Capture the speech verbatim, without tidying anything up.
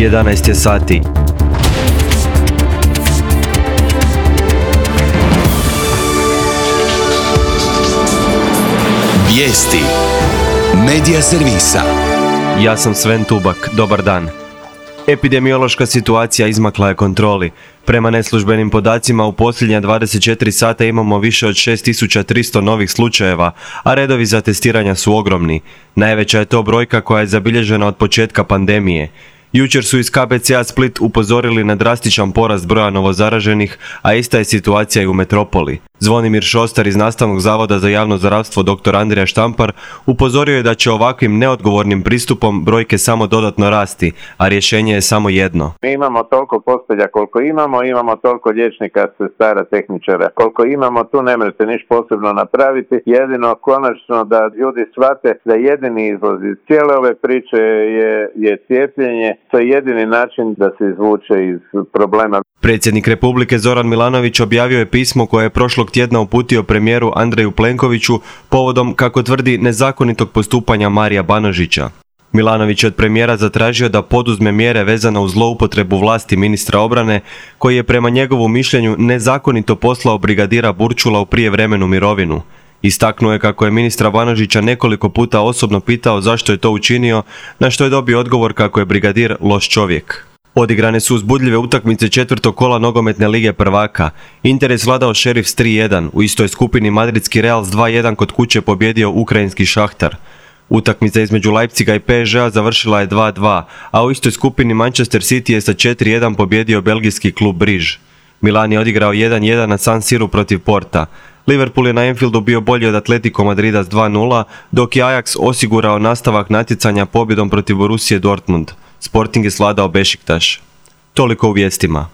jedanaest je sati. Vijesti Medija servisa. Ja sam Sven Tubak, dobar dan. Epidemiološka situacija izmakla je kontroli. Prema neslužbenim podacima u posljednja dvadeset četiri sata imamo više od šest tisuća tristo novih slučajeva, a redovi za testiranja su ogromni. Najveća je to brojka koja je zabilježena od početka pandemije. Jučer su iz K B C A Split upozorili na drastičan porast broja novozaraženih, a ista je situacija i u metropoli. Zvonimir Šostar iz Nastavnog zavoda za javno zdravstvo dr. Andrija Štampar upozorio je da će ovakvim neodgovornim pristupom brojke samo dodatno rasti, a rješenje je samo jedno. Mi imamo toliko postelja koliko imamo, imamo toliko liječnika, sestara, tehničara. Koliko imamo, tu ne možete ništa posebno napraviti. Jedino konačno da ljudi shvate da jedini izlaz iz cijele ove priče je, je cijepljenje. To je jedini način da se izvuče iz problema. Predsjednik Republike Zoran Milanović objavio je pismo koje je prošlog tjedna uputio premijeru Andreju Plenkoviću povodom, kako tvrdi, nezakonitog postupanja Marija Banožića. Milanović je od premijera zatražio da poduzme mjere vezane uz zloupotrebu vlasti ministra obrane, koji je prema njegovu mišljenju nezakonito poslao brigadira Burčula u prijevremenu mirovinu. Istaknuo je kako je ministra Banožića nekoliko puta osobno pitao zašto je to učinio, na što je dobio odgovor kako je brigadir loš čovjek. Odigrane su uzbudljive utakmice četvrtog kola nogometne lige prvaka. Inter je svladao Šerif s tri jedan, u istoj skupini madridski Real s dva jedan kod kuće pobjedio ukrajinski Šahtar. Utakmica između Leipziga i P S G-a završila je dva dva, a u istoj skupini Manchester City je sa četiri jedan pobjedio belgijski klub Briž. Milan je odigrao jedan jedan na San Siru protiv Porta. Liverpool je na Anfieldu bio bolji od Atletico Madrida s dva nula, dok je Ajax osigurao nastavak natjecanja pobjedom protiv Borussije Dortmund. Sporting je svladao Bešiktaš. Toliko u vijestima.